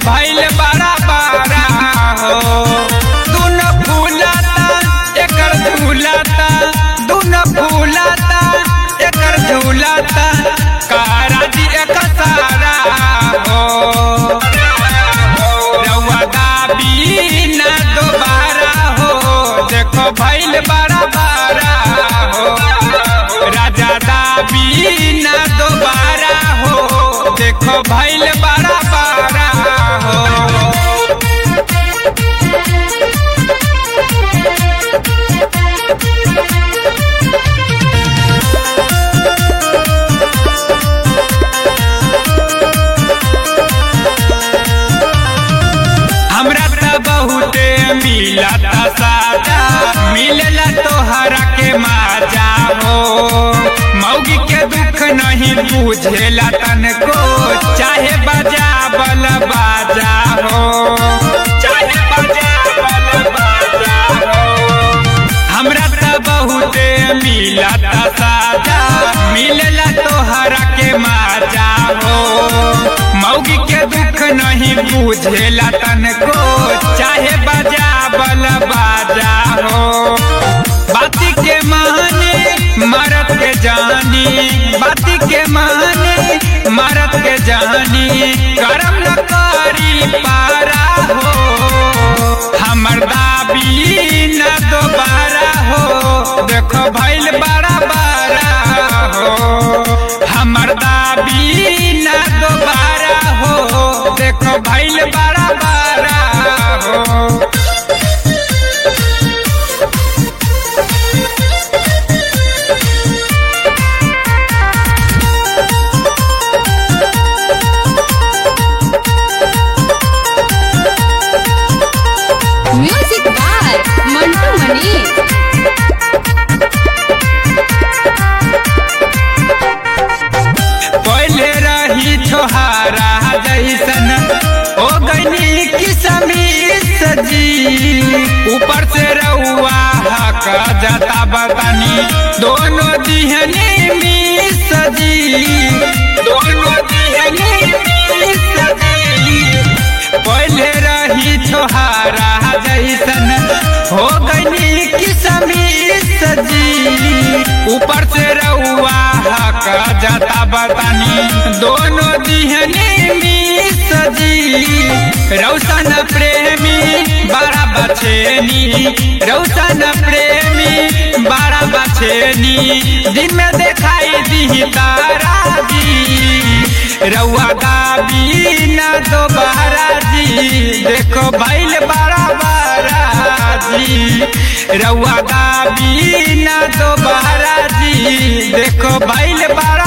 भइल बड़ा बड़ा हो। दुनो फूलाता एकर झूलाता, दुनो फूलाता एकर झूलाता, काराजी एक सारा हो। रउआ दाबी ना दोबारा हो, देखो भइल बड़ा बड़ा हो। राजा दाबी ना दोबारा हो, देखो भइल बड़ा बड़ा हो। हमरा त बहुते मिलता साजा, मिलला तोहरा के मजा हो। मौगी के दुख नहीं बुझेला तनको, चाहे बजावल बाजा हो, चाहे बजावल बाजा हो। हमरा त बहुते मिलता साजा, मिलला तोहरा के मजा हो। मौगी के दुख नहीं बुझेला तनको, चाहे बजावल बाजा हो। बाती के माने मरद के जानी, बाती के माने मरद के जानी, करम न करी पारा हो। हमर दाबी न दोबारा हो, देखो भइल बड़ा बड़ा हो। हमर दाबी न दोबारा हो, देखो भइल बड़ा बड़ा हो। Music by Mantu Mani. पहले रही छोहारा जैसन, हो गईनी किसमिस जी। ऊपर से रउआ हक जाता बतानी, दोनों दिहनी मिस जी, दोनों दिहनी मिस जी। पहले रही छोहारा जैसन, हो गईनी किसमिस जी। ऊपर से रउआ हक जाता बतानी, दोनों दिहनी मिस जी। रौशन प्रेमी बड़ा बछेनी, रौशन प्रेमी बड़ा बछेनी, दिन में दिखाई दी तारा जी। रउआ दाबी ना दोबारा जी, देखो भइल बड़ा बड़ा जी। रउआ दाबी ना दोबारा जी, देखो भइल बड़ा